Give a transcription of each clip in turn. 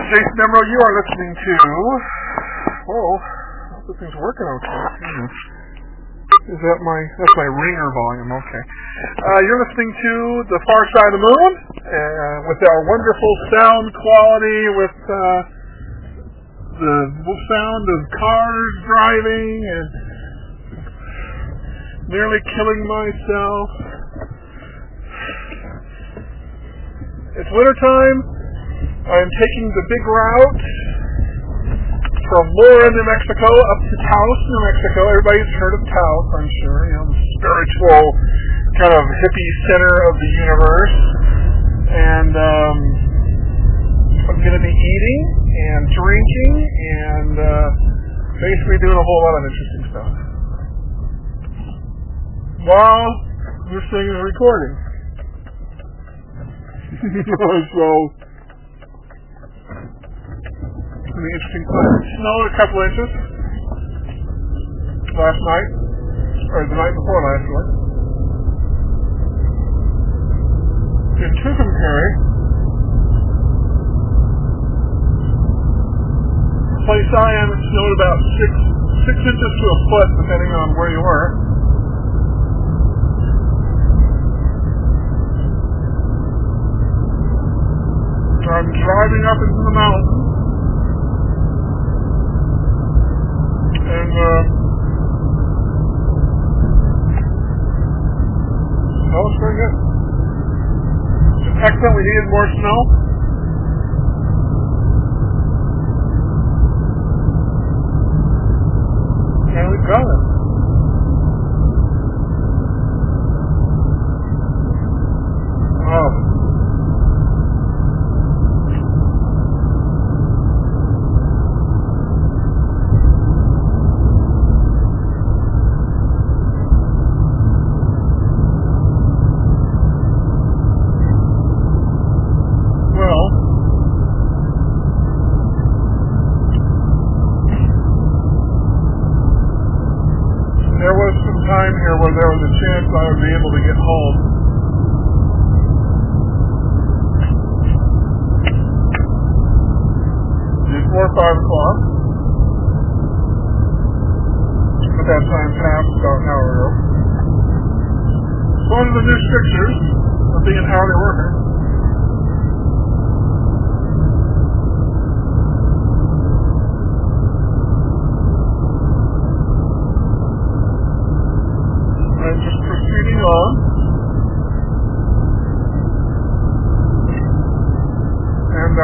Jason Emerald. You are listening to... Oh, I hope this thing's working okay. Is that that's my ringer volume, okay. You're listening to The Far Side of the Moon with our wonderful sound quality, with the sound of cars driving and nearly killing myself. It's wintertime. I'm taking the big route from Laura, New Mexico, up to Taos, New Mexico. Everybody's heard of Taos, I'm sure. You know, the spiritual kind of hippie center of the universe. And I'm going to be eating and drinking and basically doing a whole lot of interesting stuff while this thing is recording. So, an interesting time. It snowed a couple inches last night, or the night before last night. In Tucumcari, the place I am, it snowed about 6 inches to a foot, depending on where you were. I'm driving up into the mountains. And, it's pretty good. Excellent, we needed more snow. And we got it. Oh. Where there was a chance I would be able to get home. Before 5 o'clock. But that time passed about an hour ago. It's one of the new strictures of being an hourly worker. I'm just proceeding on. And,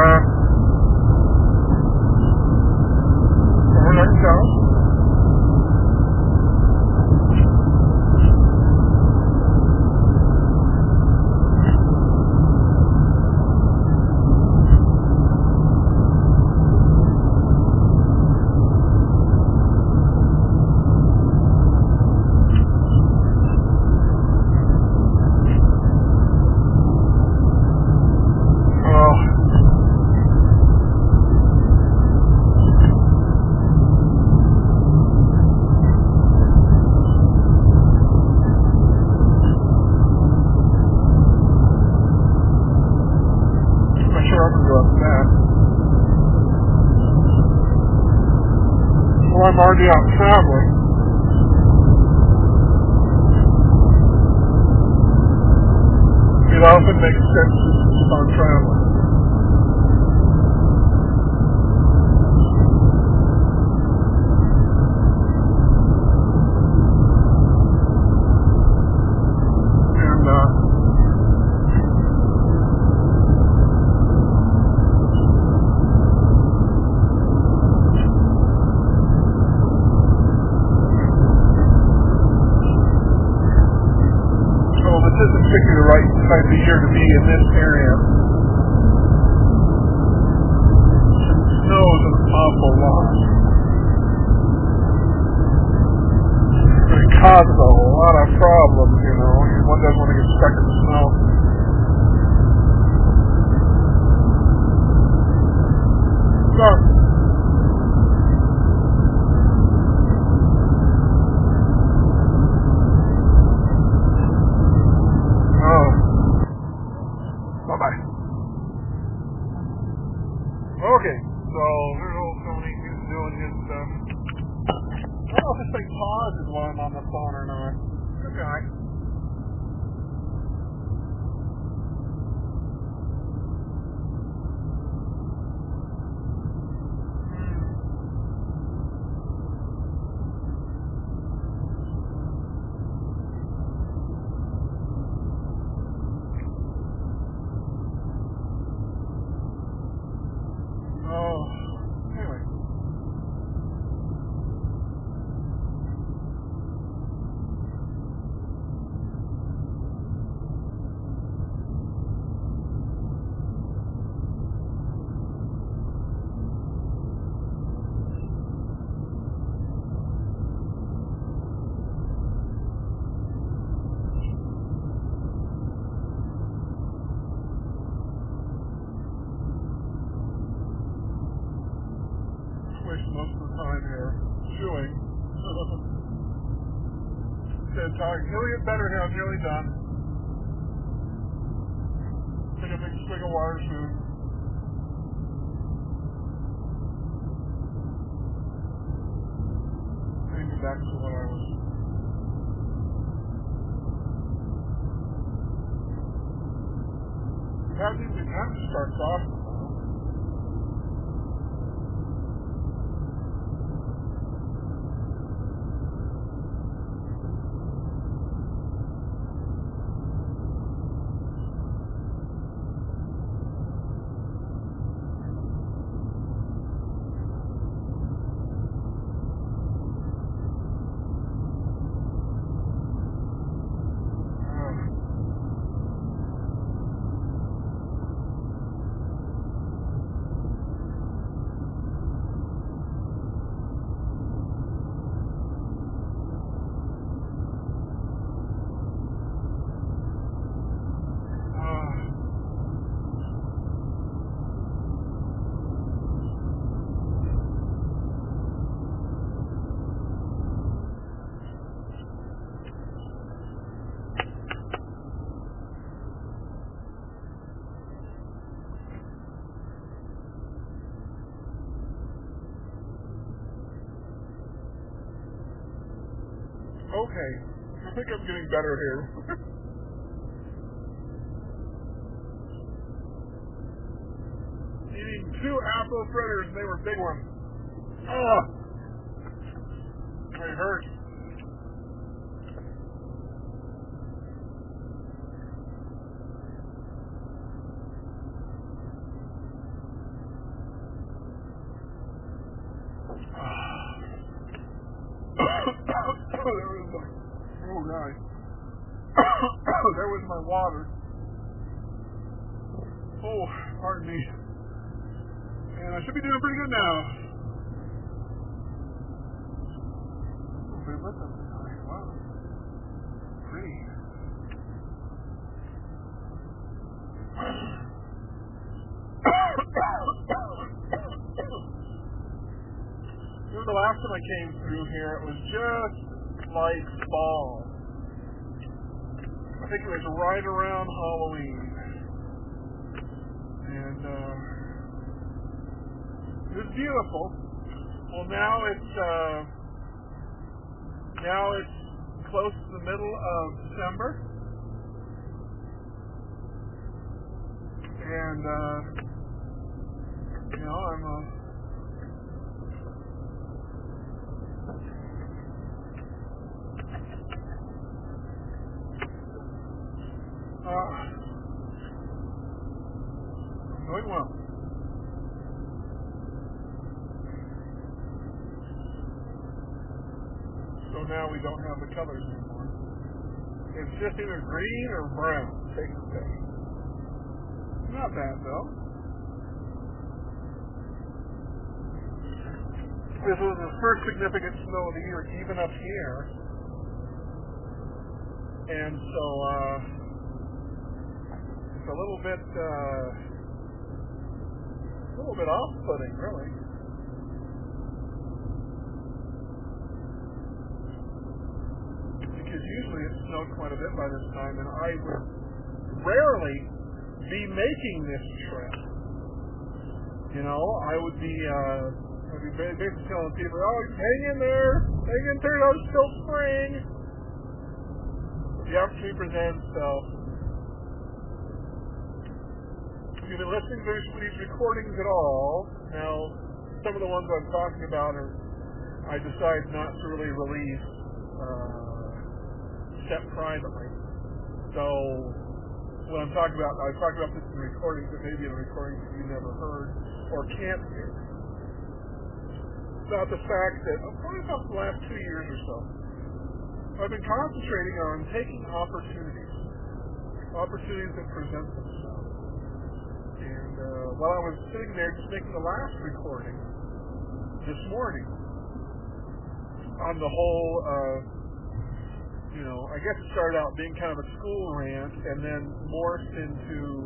overnight south. I'm already out traveling. It often makes sense to keep on traveling. The right time of year to be in this area. It snows an awful lot. It causes a lot of problems, you know. One doesn't want to get stuck in the snow. So, Okay, so there's old Tony. He's doing his stuff. I don't know if this thing pauses while I'm on the phone or not. Good guy. Most of the time here, chewing. Dead tired. Nearly get better now. Nearly done. Take a big swig of water soon. And get back to what I was. That starts off. Okay, I think I'm getting better here. Eating 2 apple fritters, and they were big ones. Oh, they hurt. There was my water. Oh, pardon me. And I should be doing pretty good now. Okay, what's up tonight? Wow. Pretty. The last time I came through here, it was just like fall. I think it was right around Halloween. And it was beautiful. Well, now it's close to the middle of December. And I'm doing well. So now we don't have the colors anymore. It's just either green or brown. Take the pick. Not bad though. This was the first significant snow of the year, even up here. And so it's a little bit off-putting, really. Because usually it snowed quite a bit by this time, and I would rarely be making this trip. I would be basically telling people, oh, hang in there, hang in there, it's still spring. The opportunity presents itself. If you've been listening to these recordings at all, now some of the ones I'm talking about I decided not to really release except privately. So when I talk about this in recordings, it may be in recordings that you never heard or can't hear. About the fact that probably about the last 2 years or so, I've been concentrating on taking opportunities that present themselves. And while I was sitting there just making the last recording this morning on the whole, I guess it started out being kind of a school rant and then morphed into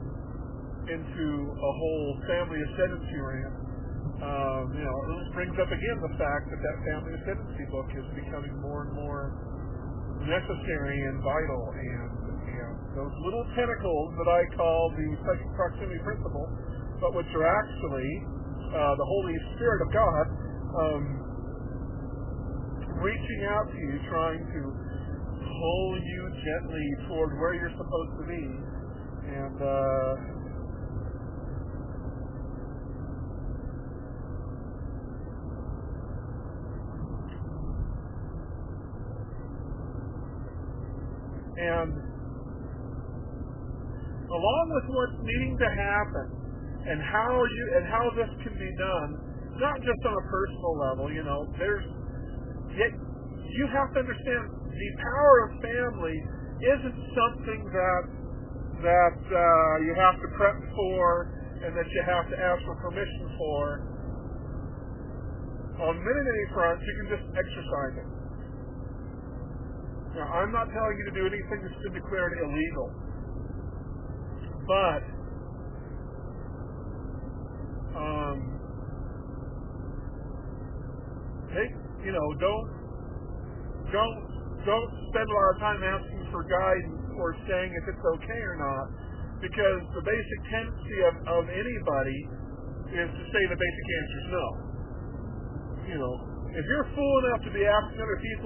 a whole family ascendancy rant. This brings up again the fact that family ascendancy book is becoming more and more necessary and vital, and those little tentacles that I call the psychic proximity principle, but which are actually the Holy Spirit of God reaching out to you, trying to pull you gently toward where you're supposed to be, and along with what's needing to happen, and how this can be done, not just on a personal level. You have to understand the power of family isn't something that you have to prep for and that you have to ask for permission for. On many fronts, you can just exercise it. Now, I'm not telling you to do anything that's been declared illegal, but don't spend a lot of time asking for guidance or saying if it's okay or not, because the basic tendency of anybody is to say the basic answer is no. If you're fool enough to be asking other people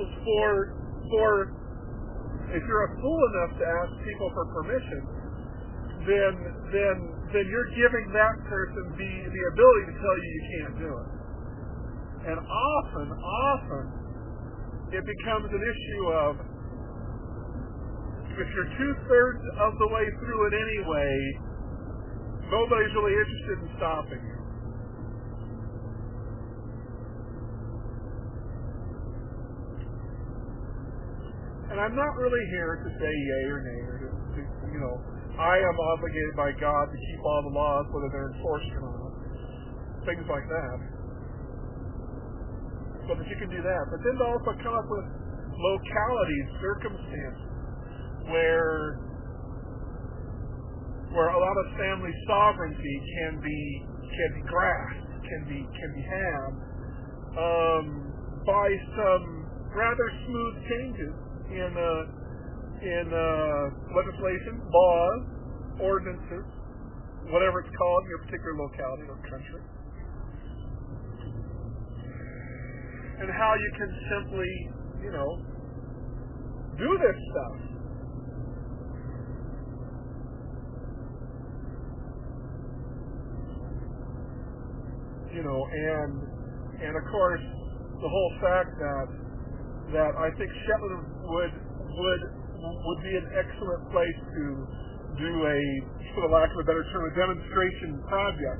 if you're a fool enough to ask people for permission, then you're giving that person the ability to tell you can't do it. And often it becomes an issue of, if you're 2/3 of the way through it anyway, nobody's really interested in stopping you. And I'm not really here to say yay or nay, or I am obligated by God to keep all the laws, whether they're enforced or not, things like that. So that you can do that. But then to also come up with localities, circumstances, where a lot of family sovereignty can be grasped, can be had by some rather smooth changes in legislation, laws, ordinances, whatever it's called in your particular locality or country, and how you can simply, do this stuff. And of course, the whole fact that I think Shetland would be an excellent place to do for the lack of a better term, a demonstration project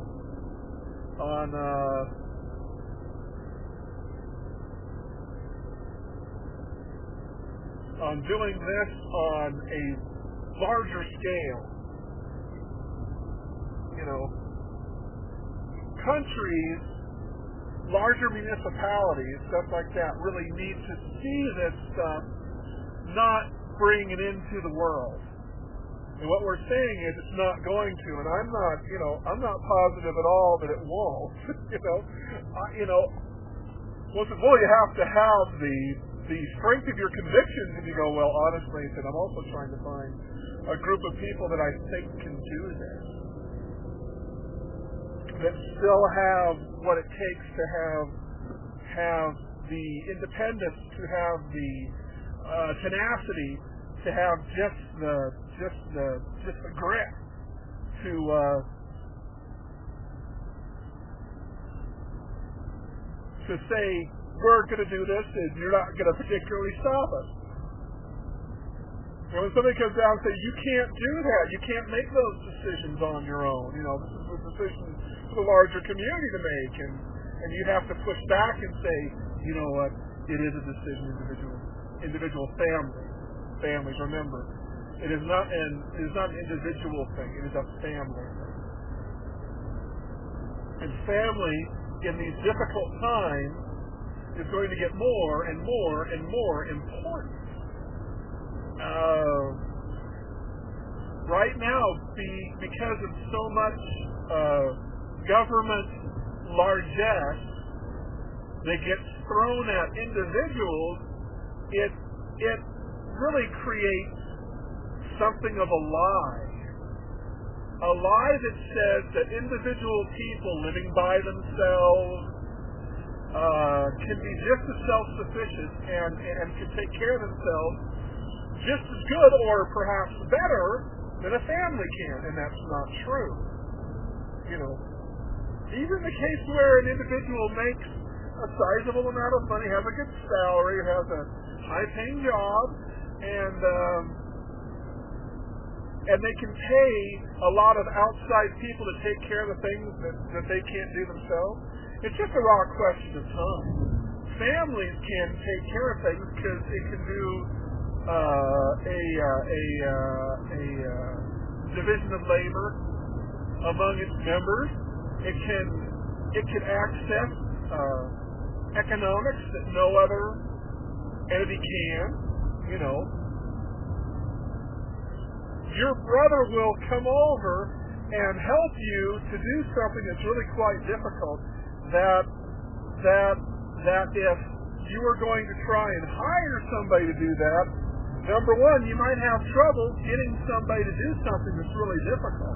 on doing this on a larger scale. Countries, larger municipalities, stuff like that, really need to see this stuff not bring it into the world. And what we're saying is it's not going to, and I'm not positive at all that it won't. Well, you have to have the strength of your convictions, and you go, well, honestly, I'm also trying to find a group of people that I think can do this. that still have what it takes to have the independence, to have the tenacity, to have just the grit to say, we're going to do this and you're not going to particularly stop us. And when somebody comes down and says, you can't do that, you can't make those decisions on your own, this is a decision for the larger community to make, and you have to push back and say, you know what, it is a decision individual families, remember, it is not an individual thing, it is a family thing. And family, in these difficult times, is going to get more and more and more important. Right now, because of so much government largesse that gets thrown at individuals, it really creates something of a lie that says that individual people living by themselves can be just as self-sufficient and can take care of themselves just as good or perhaps better than a family can, and that's not true. Even the case where an individual makes a sizable amount of money, has a good salary, has a high-paying job, and they can pay a lot of outside people to take care of the things that they can't do themselves. It's just a raw question of time. Families can take care of things because it can do a division of labor among its members. It can access economics that no other entity can. Your brother will come over and help you to do something that's really quite difficult. That if you were going to try and hire somebody to do that, number one, you might have trouble getting somebody to do something that's really difficult.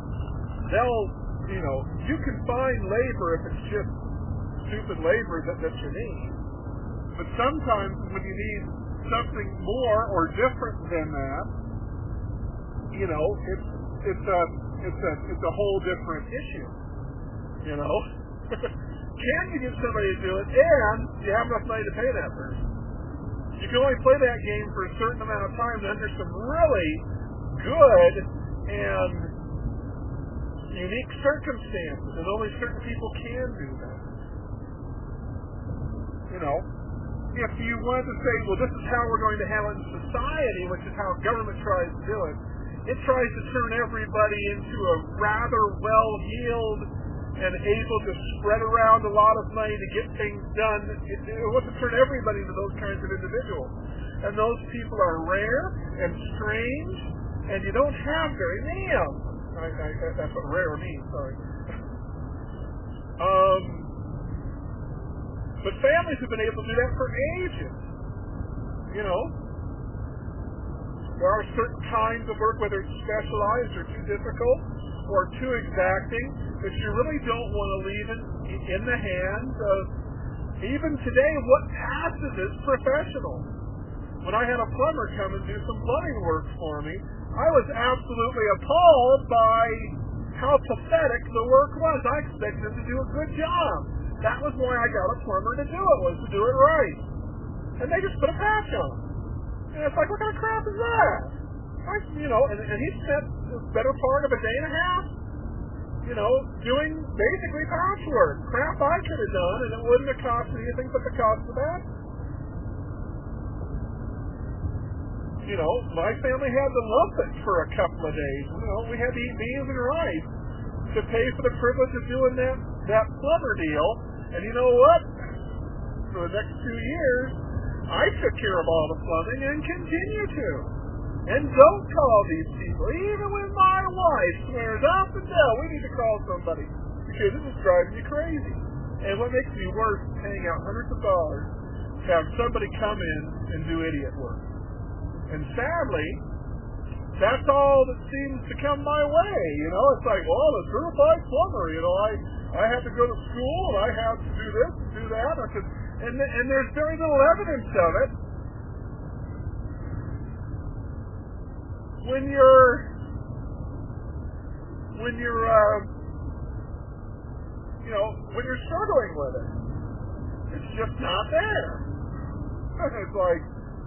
You can find labor if it's just stupid labor that you need. But sometimes when you need something more or different than that, it's a whole different issue. Can you get somebody to do it, and you have enough money to pay that person? You can only play that game for a certain amount of time under some really good and unique circumstances, and only certain people can do that. If you wanted to say, well, this is how we're going to handle it in society, which is how government tries to do it, it tries to turn everybody into a rather well-heeled and able to spread around a lot of money to get things done. It wants to turn everybody into those kinds of individuals. And those people are rare and strange, and you don't have very many of them. That's what rare means, sorry. But families have been able to do that for ages. There are certain kinds of work, whether it's specialized or too difficult or too exacting, that you really don't want to leave in the hands of, even today, what passes as professional. When I had a plumber come and do some plumbing work for me, I was absolutely appalled by how pathetic the work was. I expected them to do a good job. That was why I got a plumber to do it, was to do it right. And they just put a patch on. And it's like, what kind of crap is that? And he spent the better part of a day and a half, doing basically patchwork. Crap I could have done, and it wouldn't have cost me anything but the cost of that. My family had to lump it for a couple of days. We had to eat beans and rice to pay for the privilege of doing that plumber deal. And you know what? For the next 2 years, I took care of all the plumbing and continue to. And don't call these people. Even when my wife swears up and down, we need to call somebody because this is driving you crazy. And what makes me worse is paying out hundreds of dollars to have somebody come in and do idiot work. And sadly, that's all that seems to come my way. It's like, well, a certified plumber. I have to go to school and I have to do this, do that. And there's very little evidence of it. When you're struggling with it, it's just not there. It's like,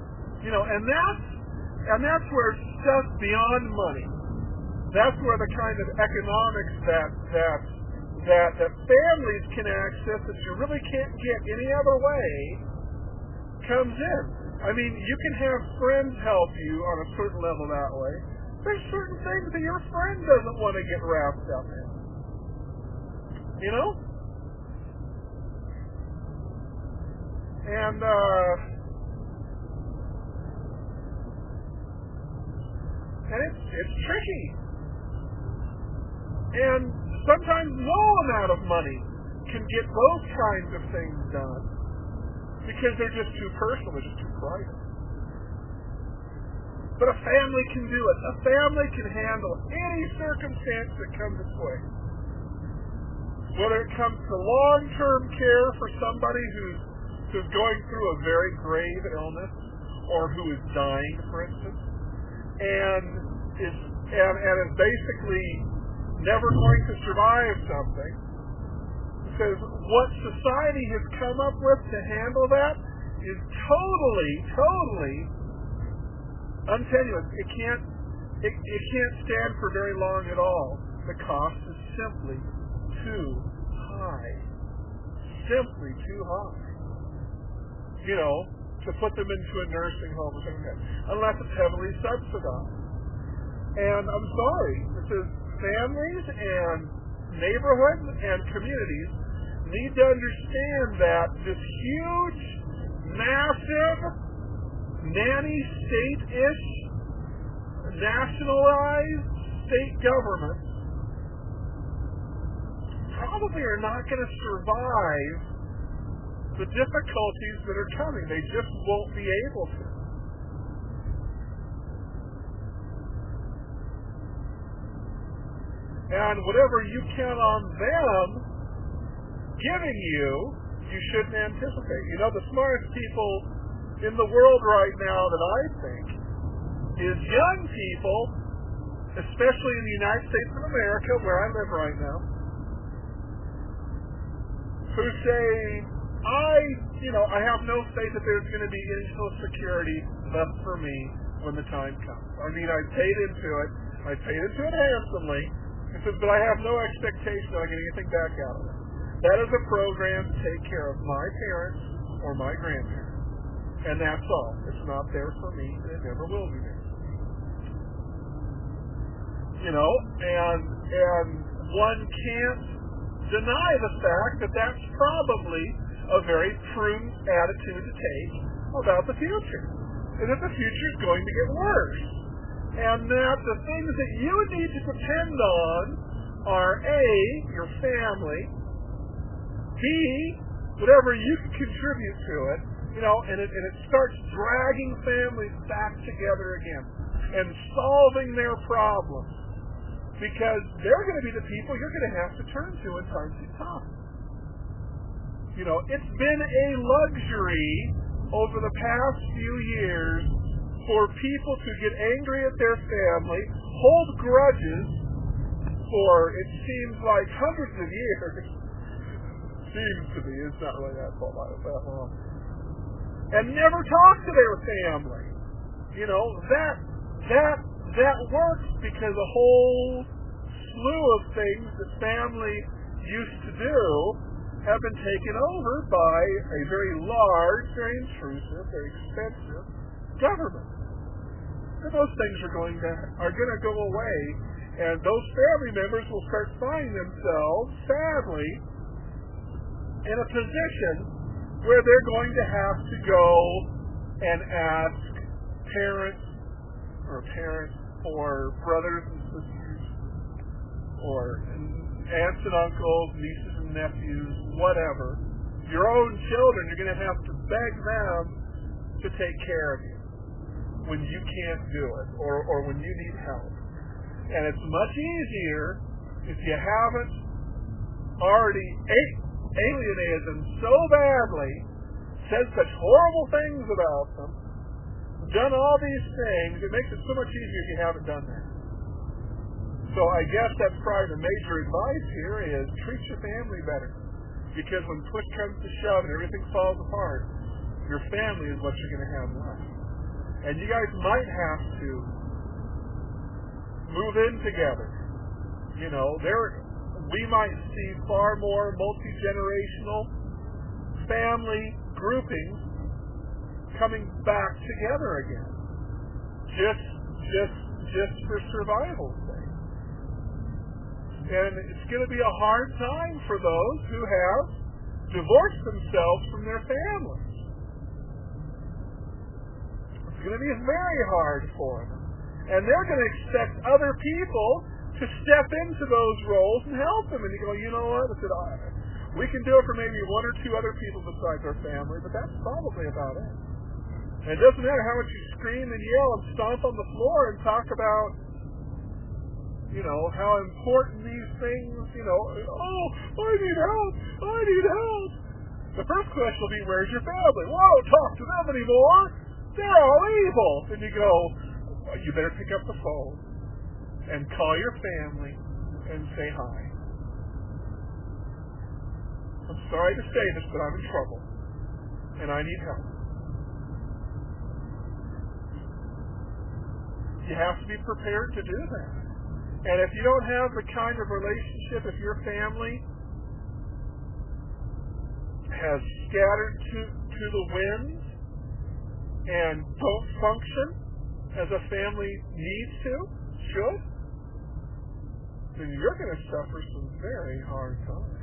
and that's where it's just beyond money. That's where the kind of economics that families can access that you really can't get any other way comes in. I mean, you can have friends help you on a certain level that way. There's certain things that your friend doesn't want to get wrapped up in. And it's tricky. And sometimes no amount of money can get those kinds of things done because they're just too personal, they're just too private. But a family can do it. A family can handle any circumstance that comes its way. Whether it comes to long-term care for somebody who's going through a very grave illness or who is dying, for instance, and is basically never going to survive something, because what society has come up with to handle that is totally untenuous. It can't stand for very long at all. The cost is simply too high. Simply too high. To put them into a nursing home or something like that, unless it's heavily subsidized. And I'm sorry, this is families and neighborhoods and communities need to understand that this huge, massive, nanny state-ish, nationalized state government probably are not going to survive the difficulties that are coming. They just won't be able to. And whatever you count on them giving you, you shouldn't anticipate. The smartest people in the world right now that I think is young people, especially in the United States of America, where I live right now, who say, I have no faith that there's going to be any Social Security left for me when the time comes. I mean, I paid into it handsomely, but I have no expectation that I get anything back out of it. That is a program to take care of my parents or my grandparents. And that's all. It's not there for me, and it never will be there for me. And one can't deny the fact that that's probably a very prudent attitude to take about the future. And that the future is going to get worse. And that the things that you need to depend on are A, your family, B, whatever you can contribute to it, and it starts dragging families back together again and solving their problems, because they're going to be the people you're going to have to turn to in times of time. It's been a luxury over the past few years for people to get angry at their family, hold grudges for, it seems like, hundreds of years. Seems to be, it's not really that long. And never talk to their family. That works because a whole slew of things that family used to do have been taken over by a very large, very intrusive, very expensive government. And those things are going to go away, and those family members will start finding themselves, sadly, in a position where they're going to have to go and ask parents or brothers and sisters or aunts and uncles, nieces and nephews, whatever, your own children, you're going to have to beg them to take care of you. when you can't do it or when you need help. And it's much easier if you haven't already alienated them so badly, said such horrible things about them, done all these things. It makes it so much easier if you haven't done that. So I guess that's probably the major advice here is treat your family better. Because when push comes to shove and everything falls apart, your family is what you're going to have left. And you guys might have to move in together. You know, we might see far more multi-generational family groupings coming back together again. Just for survival's sake. And it's going to be a hard time for those who have divorced themselves from their families. It's going to be very hard for them. And they're going to expect other people to step into those roles and help them. And you go, you know what? We can do it for maybe one or two other people besides our family, but that's probably about it. And it doesn't matter how much you scream and yell and stomp on the floor and talk about, you know, how important these things, you know, oh, I need help. The first question will be, where's your family? Well, I don't talk to them anymore. They're all evil. And you go, well, you better pick up the phone and call your family and say hi. I'm sorry to say this, but I'm in trouble. And I need help. You have to be prepared to do that. And if you don't have the kind of relationship, if your family has scattered to the winds and don't function as a family needs to, should, then you're going to suffer some very hard times.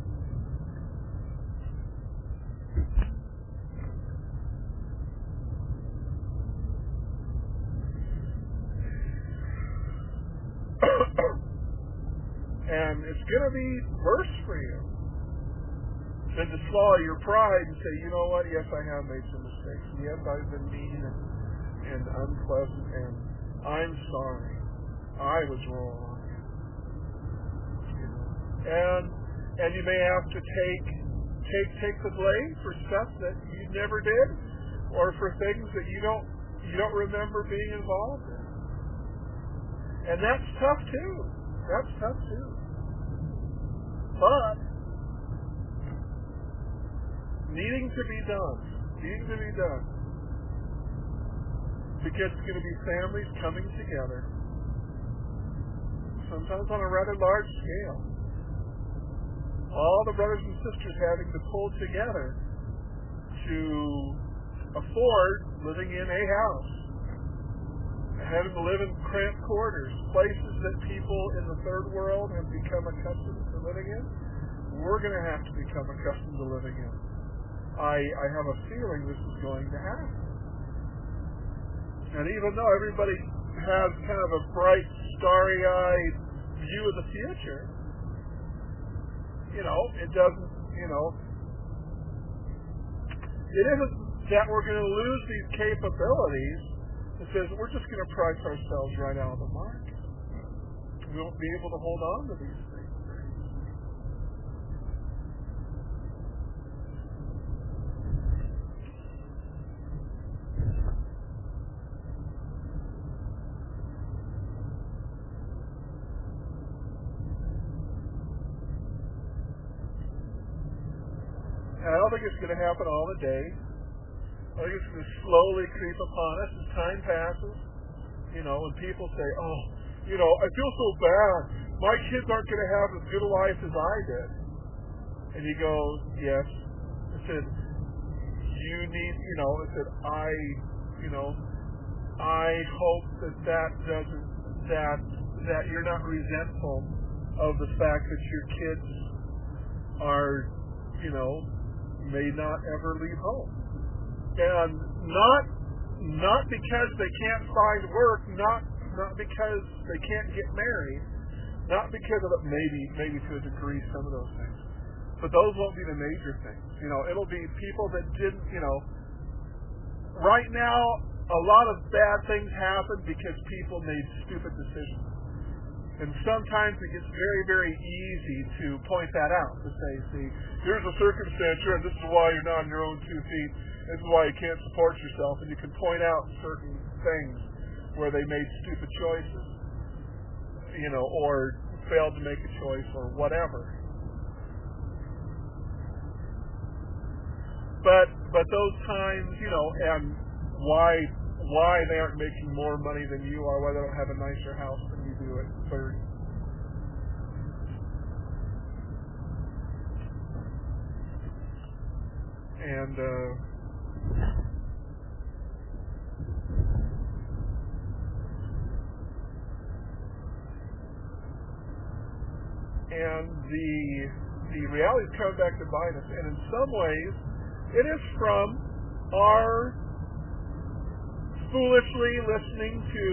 And it's going to be worse for you than to swallow your pride and say, you know what, yes, I have made some mistakes. And yes, I've been mean and unpleasant, and I'm sorry. I was wrong. You know? And you may have to take the blame for stuff that you never did, or for things that you don't remember being involved in. And that's tough too. But needing to be done. Because it's going to be families coming together, sometimes on a rather large scale. All the brothers and sisters having to pull together to afford living in a house, having to live in cramped quarters, places that people in the third world have become accustomed to living in. We're going to have to become accustomed to living in. I have a feeling this is going to happen. And even though everybody has kind of a bright, starry-eyed view of the future, you know, it doesn't, you know, it isn't that we're going to lose these capabilities. It says we're just going to price ourselves right out of the market. We won't be able to hold on to these things. And I don't think it's going to happen all the day. I think it's going to slowly creep upon us as time passes. You know, when people say, oh, you know, I feel so bad. My kids aren't going to have as good a life as I did. And you go, yes. I said, you need, you know, I said, I hope that doesn't, that you're not resentful of the fact that your kids are, you know, may not ever leave home. And not because they can't find work, not because they can't get married, not because of it, maybe to a degree some of those things. But those won't be the major things. You know, it'll be people that didn't, you know, right now a lot of bad things happen because people made stupid decisions. And sometimes it gets very, very easy to point that out, to say, see, here's a circumstance here, and this is why you're not on your own 2 feet. This is why you can't support yourself. And you can point out certain things where they made stupid choices, or failed to make a choice or whatever. But those times, and why they aren't making more money than you are, why they don't have a nicer house than you do at 30. And the reality's coming back to bite us, and in some ways it is from our foolishly listening to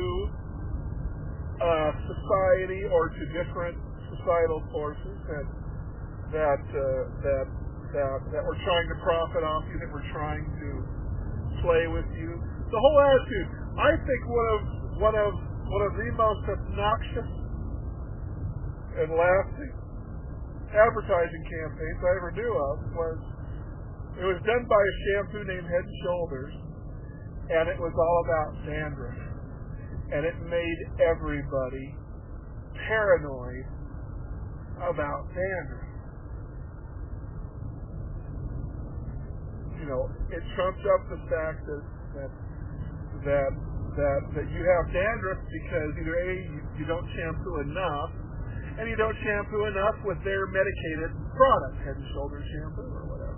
society or to different societal forces that we're trying to profit off you, that we're trying to play with you. The whole attitude. I think one of the most obnoxious and lasting advertising campaigns I ever knew of it was done by a shampoo named Head and Shoulders, and it was all about dandruff, and it made everybody paranoid about dandruff. It trumps up the fact that you have dandruff because either A, you don't shampoo enough, and you don't shampoo enough with their medicated product, Head and Shoulders shampoo or whatever.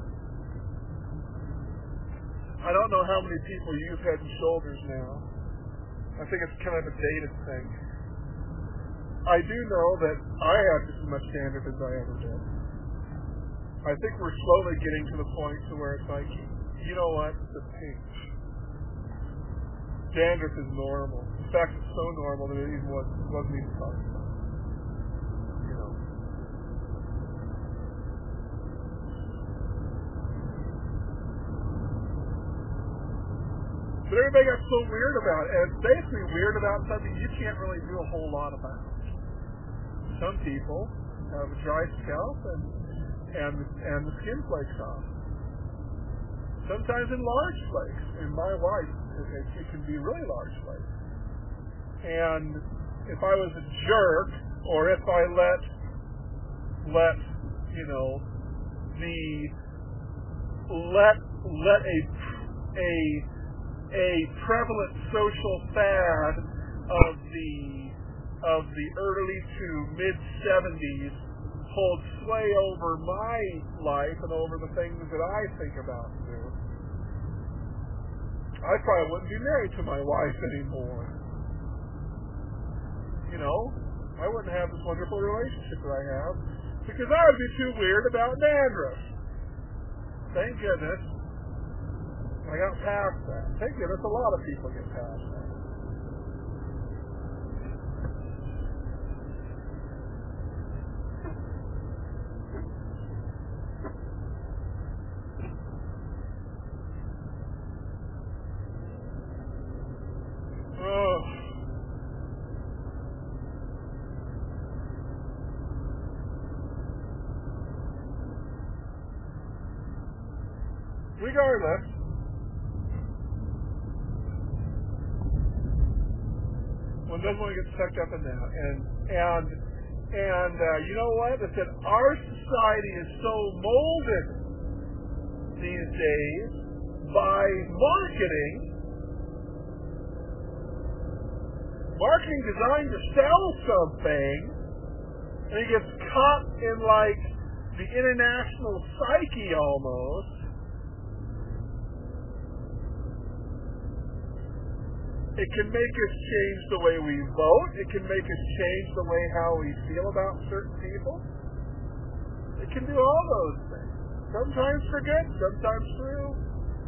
I don't know how many people use Head and Shoulders now. I think it's kind of a dated thing. I do know that I have just as much dandruff as I ever did. I think we're slowly getting to the point to where it's like, you know what, it's a pinch. Dandruff is normal. In fact, it's so normal that it even wasn't even talked about. But everybody got so weird about it, and it's basically weird about something you can't really do a whole lot about. Some people have a dry scalp and the skin flakes off. Sometimes in large flakes. In my wife, it can be really large flakes. And if I was a jerk, or if I let a prevalent social fad of the early to mid 70s hold sway over my life and over the things that I think about and do, I probably wouldn't be married to my wife anymore. I wouldn't have this wonderful relationship that I have because I would be too weird about dandruff. Thank goodness I got past that. Thank goodness a lot of people get past that. Regardless, one doesn't want to get sucked up in that. And you know what? I said our society is so molded these days by marketing designed to sell something, and it gets caught in like the international psyche almost. It can make us change the way we vote. It can make us change the way how we feel about certain people. It can do all those things. Sometimes for good, sometimes for ill.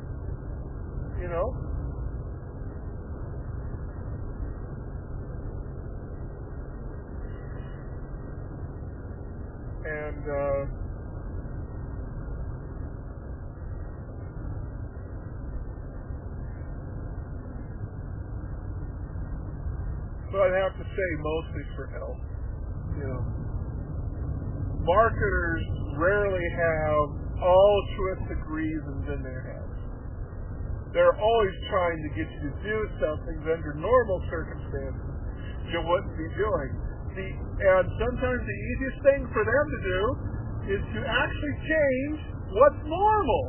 And but I'd have to say mostly for health. Marketers rarely have altruistic reasons in their heads. They're always trying to get you to do something that under normal circumstances you wouldn't be doing. And sometimes the easiest thing for them to do is to actually change what's normal.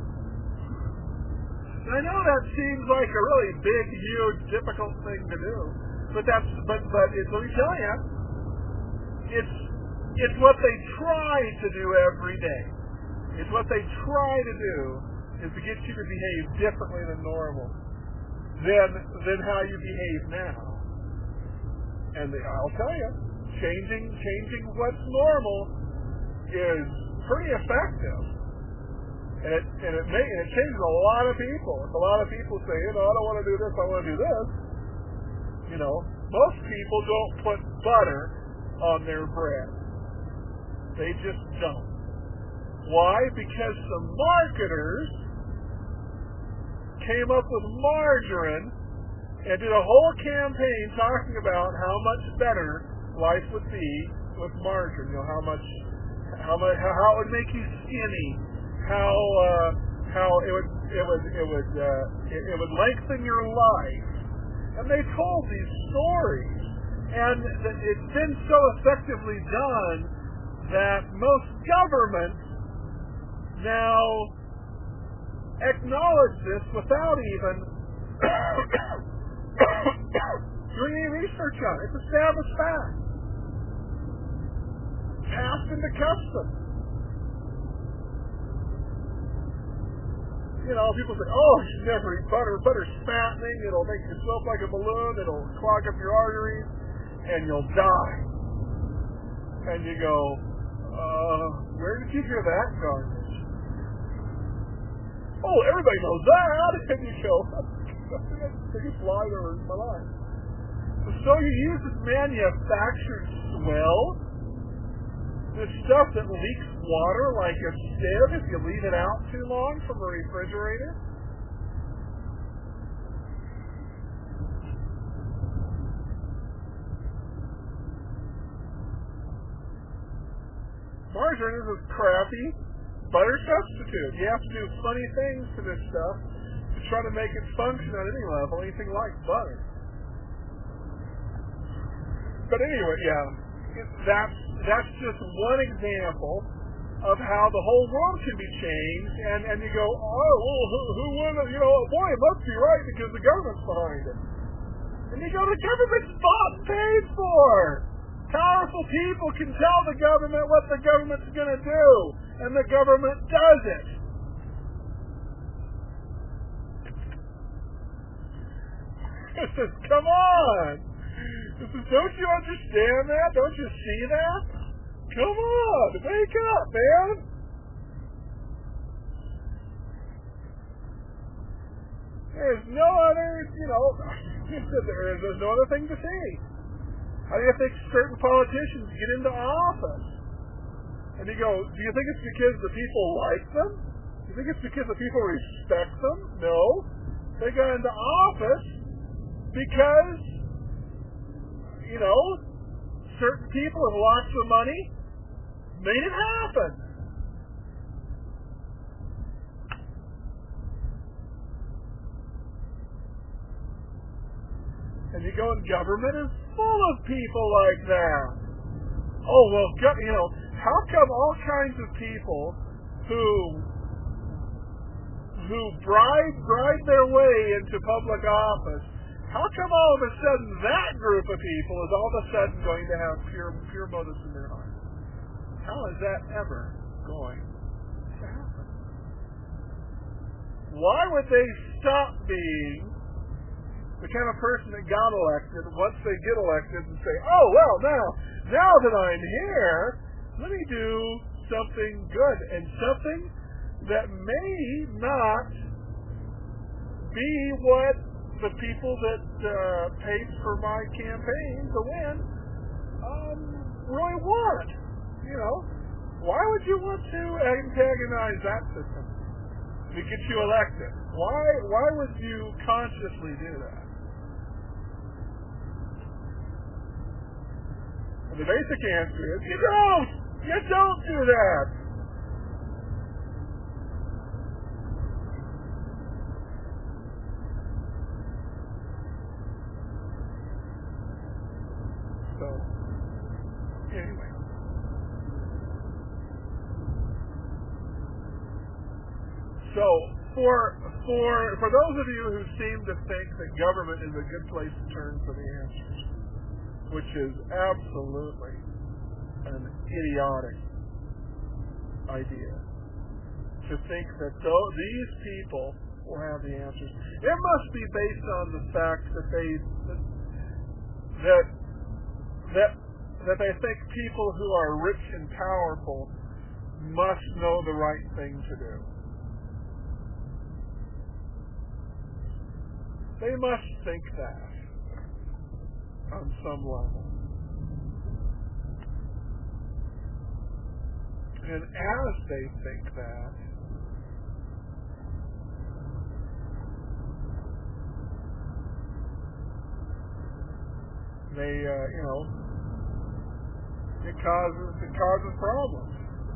And I know that seems like a really big, huge, difficult thing to do, but let me tell you, it's what they try to do every day. It's what they try to do is to get you to behave differently than normal, than how you behave now. And I'll tell you, changing what's normal is pretty effective. And it changes a lot of people. If a lot of people say, I don't want to do this, I want to do this, most people don't put butter on their bread. They just don't. Why? Because some marketers came up with margarine and did a whole campaign talking about how much better life would be with margarine. How it would make you skinny, how it would lengthen your life, and they told these stories, and it's been so effectively done that most governments now acknowledge this without even doing any research on it. It's established fact. Passed into custom. People say, you should never eat butter. Butter's fattening. It'll make you slope like a balloon. It'll clog up your arteries, and you'll die. And you go, where did you hear that garbage? Oh, everybody knows that. And you go, that's the biggest lie I've ever heard in my life. So you use this manufactured swell, this stuff that leaks water like a sieve if you leave it out too long from a refrigerator. Margarine is a crappy butter substitute. You have to do funny things to this stuff to try to make it function at any level, anything like butter. But anyway, that's just one example of how the whole world can be changed, and you go, who won? Boy, it must be right because the government's behind it. And you go, the government's bought and paid for. Powerful people can tell the government what the government's going to do, and the government does it. Come on! Don't you understand that? Don't you see that? Come on, wake up, man! There's no other, there's no other thing to say. How do you think certain politicians get into office? And you go, do you think it's because the people like them? Do you think it's because the people respect them? No. They got into office because, certain people with lots of money made it happen. And you go, and government is full of people like that. Oh, well, how come all kinds of people who bribe their way into public office, how come all of a sudden that group of people is all of a sudden going to have pure motives in their heart? How is that ever going to happen? Why would they stop being the kind of person that got elected once they get elected and say, oh, well, now that I'm here, let me do something good and something that may not be what the people that paid for my campaign to win really want. Why would you want to antagonize that system to get you elected? Why would you consciously do that? the basic answer is, you don't! You don't do that! So, anyway. So, for those of you who seem to think that government is a good place to turn for the answers, which is absolutely an idiotic idea, to think that these people will have the answers. It must be based on the fact that they think people who are rich and powerful must know the right thing to do. They must think that on some level. And as they think that, they, it causes problems.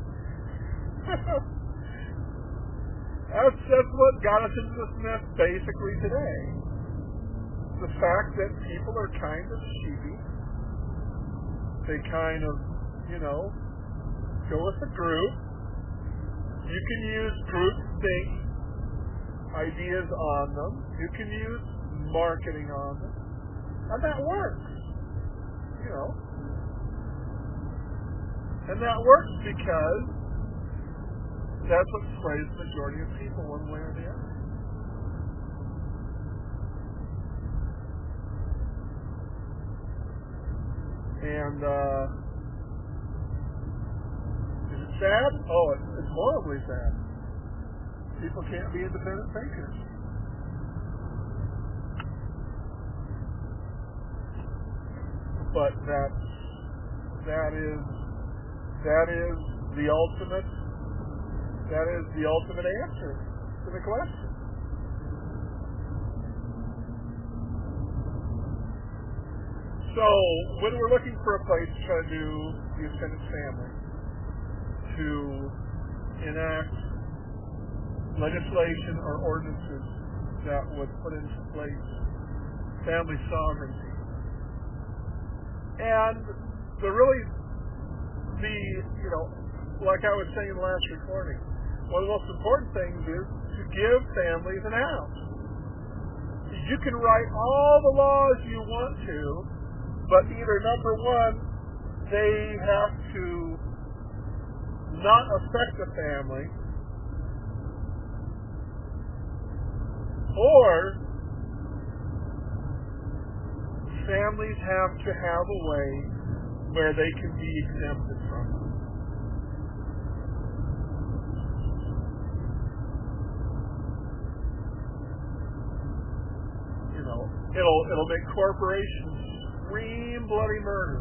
That's what got us into this mess basically today. The fact that people are kind of sheepy. They kind of, go with the group. You can use group think ideas on them. You can use marketing on them. And that works. And that works because that's what sways the majority of people one way or the other. And is it sad? Oh, it's horribly sad. People can't be independent thinkers. But that is the ultimate answer to the question. So, when we're looking for a place to try to do the extended family, to enact legislation or ordinances that would put into place family sovereignty, and like I was saying in the last recording, one of the most important things is to give families an out. You can write all the laws you want to, but either number one, they have to not affect the family, or families have to have a way where they can be exempted from them. It'll make corporations scream bloody murder.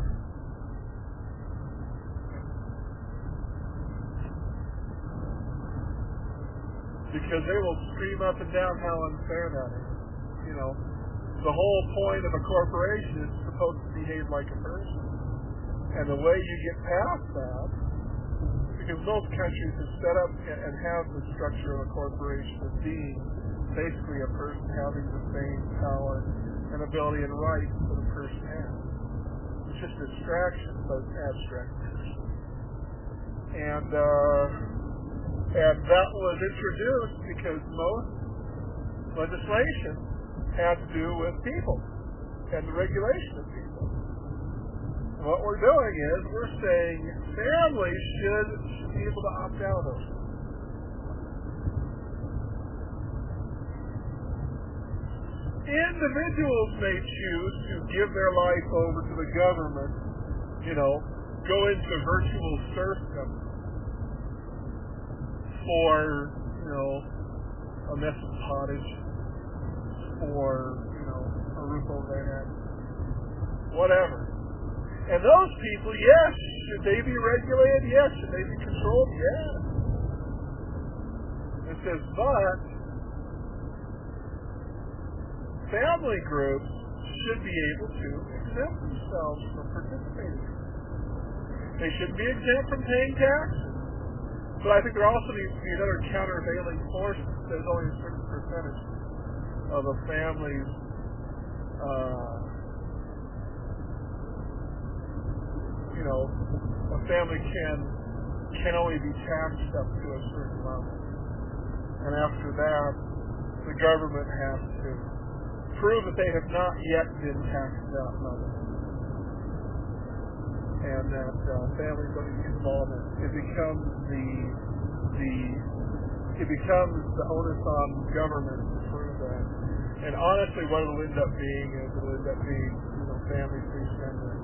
Because they will scream up and down how unfair that is. The whole point of a corporation is supposed to behave like a person. And the way you get past that, because most countries have set up and have the structure of a corporation as being basically a person having the same power and ability and rights that a person has. It's just a distraction, but it's abstract. And that was introduced because most legislation had to do with people and the regulation of people. And what we're doing is we're saying families should be able to opt out of it. Individuals may choose to give their life over to the government, go into virtual serfdom for, a mess of pottage, for, a roof over their head, whatever. And those people, yes, should they be regulated? Yes. Should they be controlled? Yes. It says, but family groups should be able to exempt themselves from participating. They shouldn't be exempt from paying taxes. But I think there also needs to be another countervailing force that says only a certain percentage of a family's a family can only be taxed up to a certain level. And after that, the government has to prove that they have not yet been taxed that level. And that families don't need to be involved in it. It becomes the onus on government to prove that. And honestly, what it'll end up being is families who spend their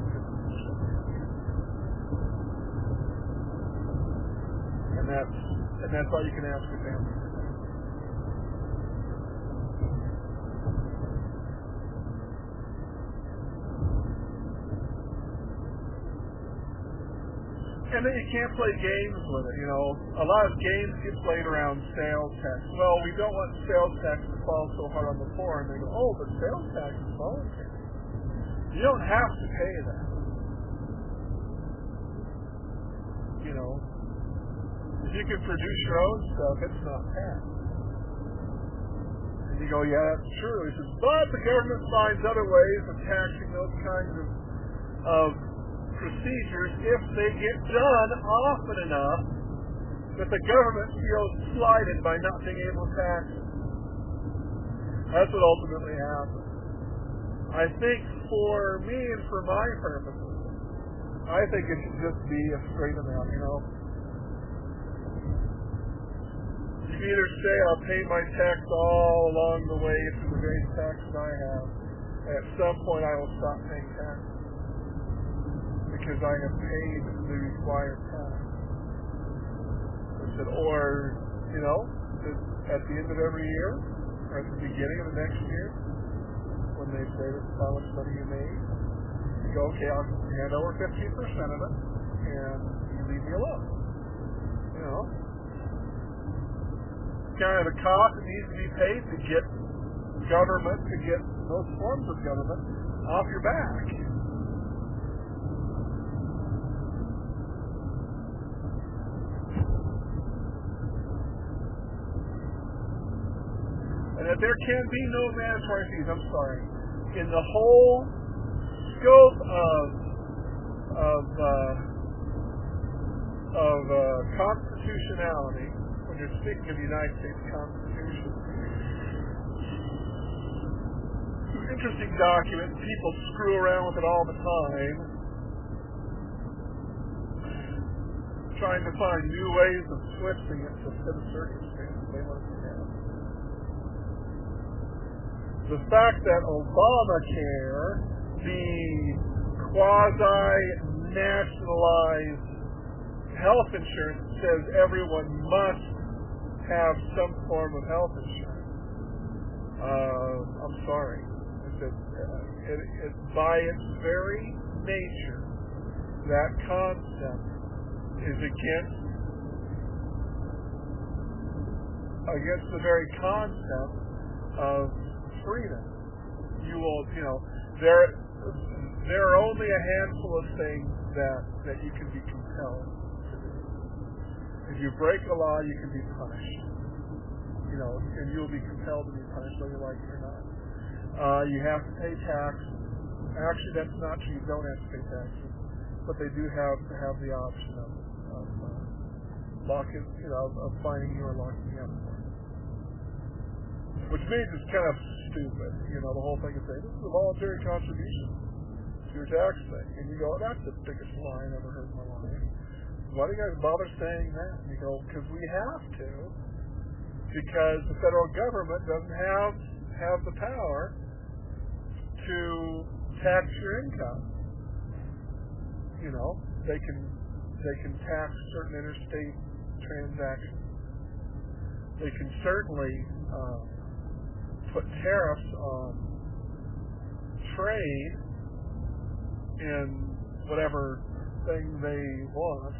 and that's all you can ask a family. And then you can't play games with it, A lot of games get played around sales tax. Well, we don't want sales tax to fall so hard on the poor. And they go, oh, but sales tax is voluntary. You don't have to pay that. If you can produce your own stuff, it's not taxed. And you go, yeah, that's true. He says, but the government finds other ways of taxing those kinds of procedures if they get done often enough that the government feels slighted by not being able to tax it. That's what ultimately happens. I think for me and for my purposes, I think it should just be a straight amount, You can either say I'll pay my tax all along the way through the various taxes I have, and at some point I will stop paying taxes because I have paid the required tax. Or, at the end of every year, or at the beginning of the next year, when they say this is how much money you made, you go, okay, I'll hand over 15% of it, and you leave me alone. Kind of the cost that needs to be paid to get government, to get those forms of government off your back. And that there can be no mandatory fees, I'm sorry. In the whole scope of constitutionality, when you're speaking of the United States Constitution, it's an interesting document. People screw around with it all the time, trying to find new ways of twisting it to fit a circumstance they want to have. The fact that Obamacare, the quasi-nationalized health insurance, says everyone must have some form of health insurance. I'm sorry. It by its very nature, that concept is against the very concept of freedom. You will, there are only a handful of things that you can be compelled to do. If you break a law, you can be punished. And you'll be compelled to be punished whether you like it or not. You have to pay taxes. Actually, that's not true. You don't have to pay taxes, but they do have the option of locking, of finding you or locking you up for it. Which means it's kind of stupid. The whole thing is saying this is a voluntary contribution to your tax thing, and you go, that's the biggest lie I've ever heard in my life. Why do you guys bother saying that? And you go, because we have to, because the federal government doesn't have the power to tax your income. They can tax certain interstate transactions. They can certainly put tariffs on trade in whatever thing they want.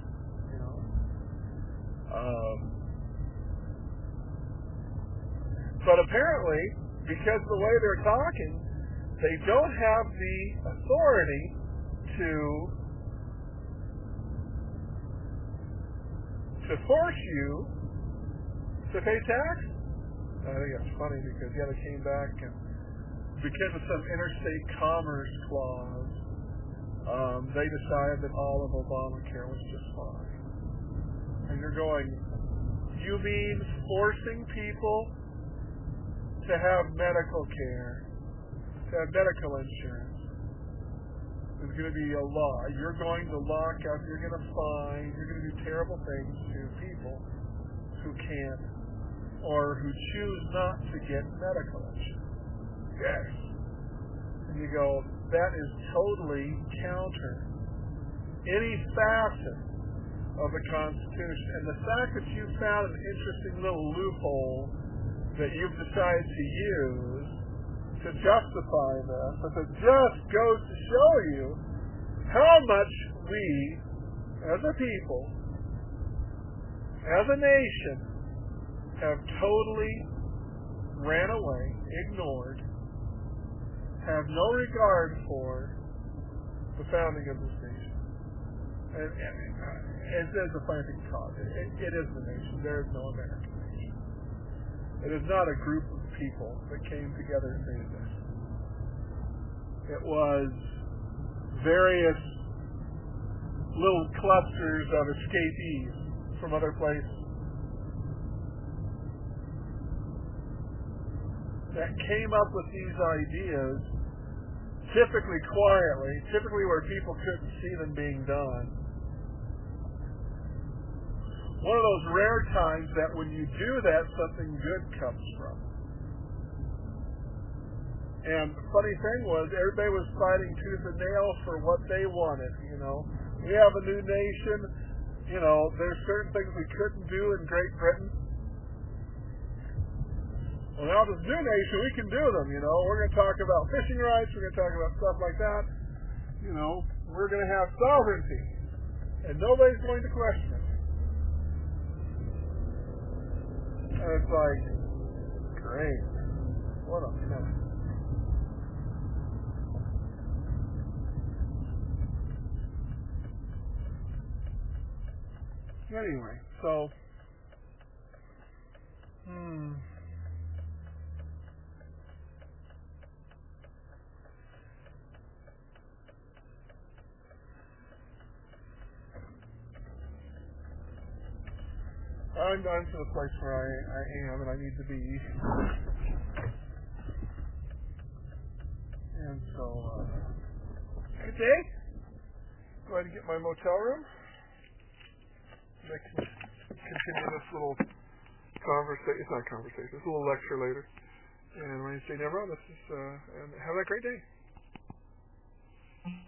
But apparently, because of the way they're talking, they don't have the authority to to force you to pay tax. I think that's funny because, yeah, they came back and because of some interstate commerce clause, they decided that all of Obamacare was just fine. And you're going, you mean forcing people to have medical care, to have medical insurance, is going to be a law. You're going to lock up, you're going to fine, you're going to do terrible things to people who can't or who choose not to get medical insurance. Yes. And you go, that is totally counter any facet of the Constitution. And the fact that you found an interesting little loophole that you've decided to use to justify this, but it just goes to show you how much we, as a people, as a nation, have totally ran away, ignored, have no regard for the founding of this nation. And there's a funny thing called it. It is the nation. There is no American nation. It is not a group of people that came together and made this. It was various little clusters of escapees from other places that came up with these ideas, typically quietly, typically where people couldn't see them being done. One of those rare times that when you do that, something good comes from it. And the funny thing was, everybody was fighting tooth and nail for what they wanted, you know. We have a new nation, you know, there's certain things we couldn't do in Great Britain. Well, now this new nation, we can do them, you know. We're going to talk about fishing rights, we're going to talk about stuff like that. You know, we're going to have sovereignty. And nobody's going to question it. And it's like, great. What a mess. Anyway, so, I'm to the place where I am and I need to be. And so, good day. Go ahead and get my motel room. I can continue this little conversation. It's not a conversation. It's a little lecture later. And my name's Jay Nevro. And have a great day.